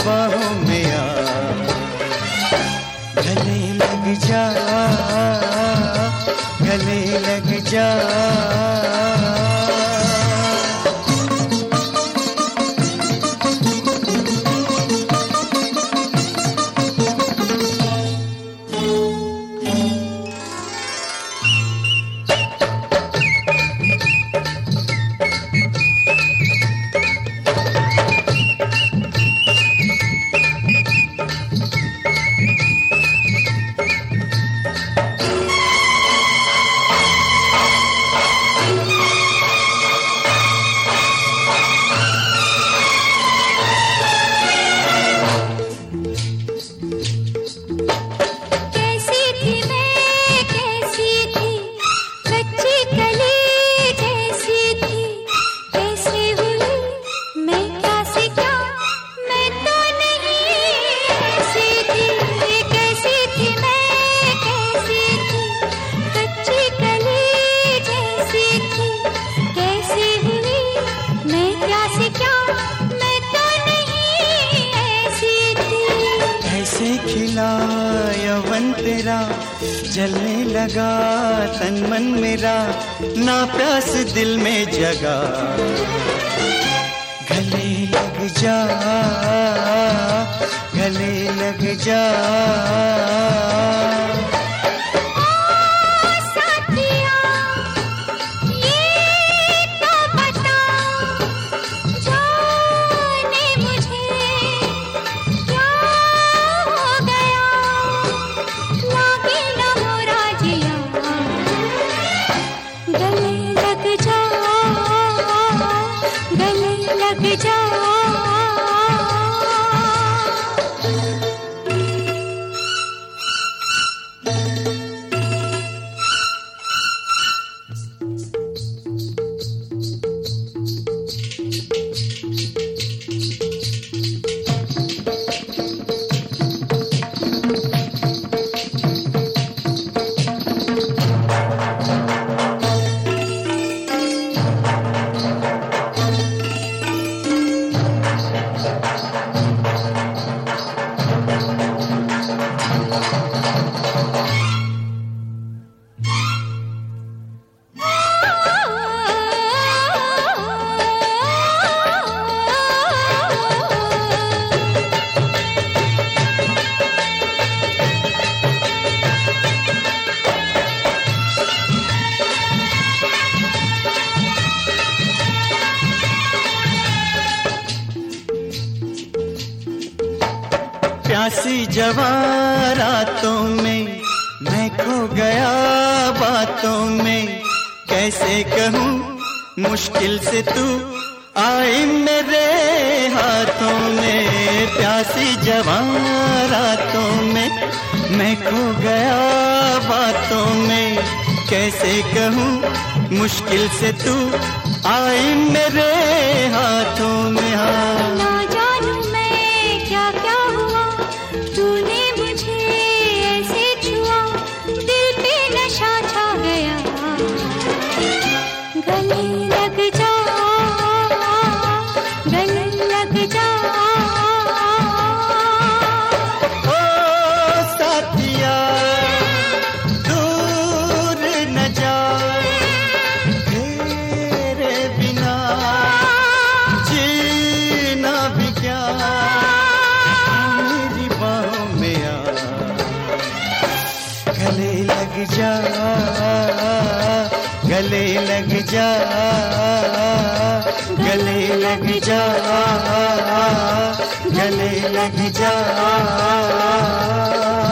बाहों में आ, गले लग जा, गले लग जा। खिला यौवन तेरा, जलने लगा तन मन मेरा, ना प्यास दिल में जगा। गले लग जा, गले लग जा। प्यासी जवां रातों में मैं खो गया बातों में, कैसे कहूँ मुश्किल से तू आई मेरे हाथों में। प्यासी जवां रातों में मैं खो गया बातों में, कैसे कहूँ मुश्किल से तू आई मेरे हाथों में। हाँ गले लग जा, गले लग जा, गले लग जा।